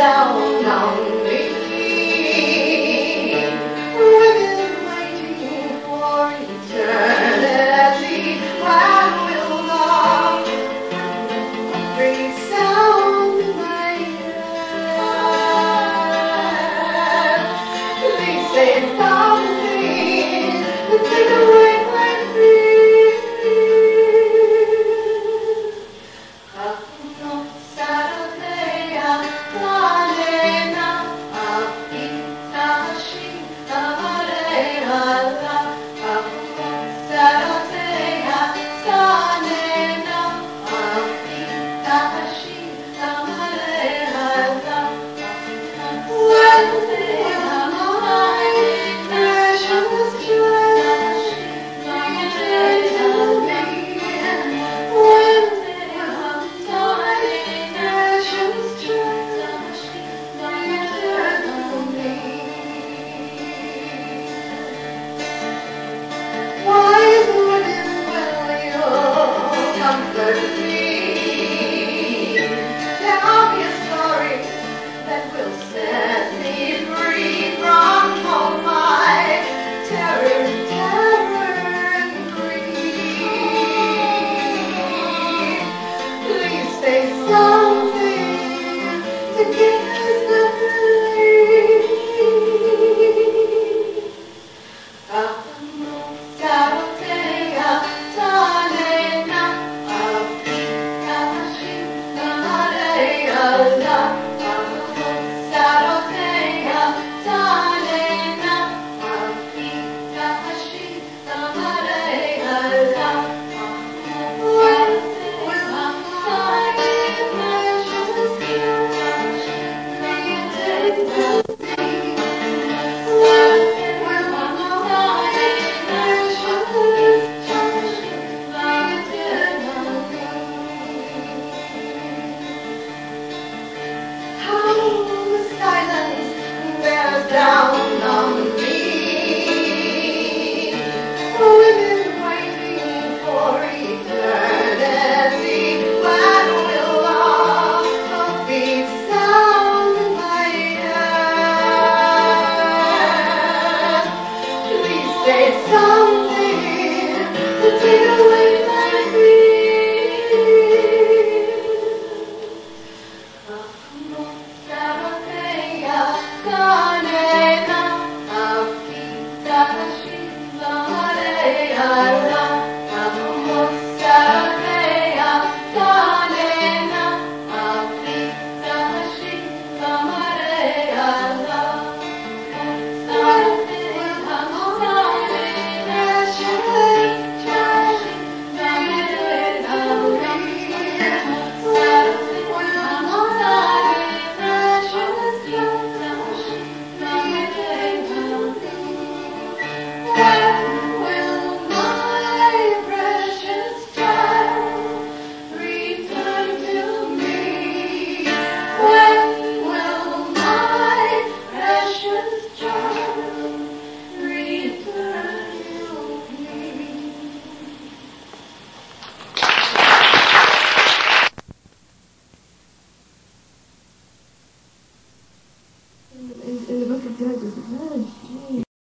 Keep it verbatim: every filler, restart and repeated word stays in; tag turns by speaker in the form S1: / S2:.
S1: down on me. We've been waiting for eternity. When will love resound in my ear? Please say something to take away my fear. Comfort me. Tell me a story that will set me free from all my terror, terror and grief. Please say something to give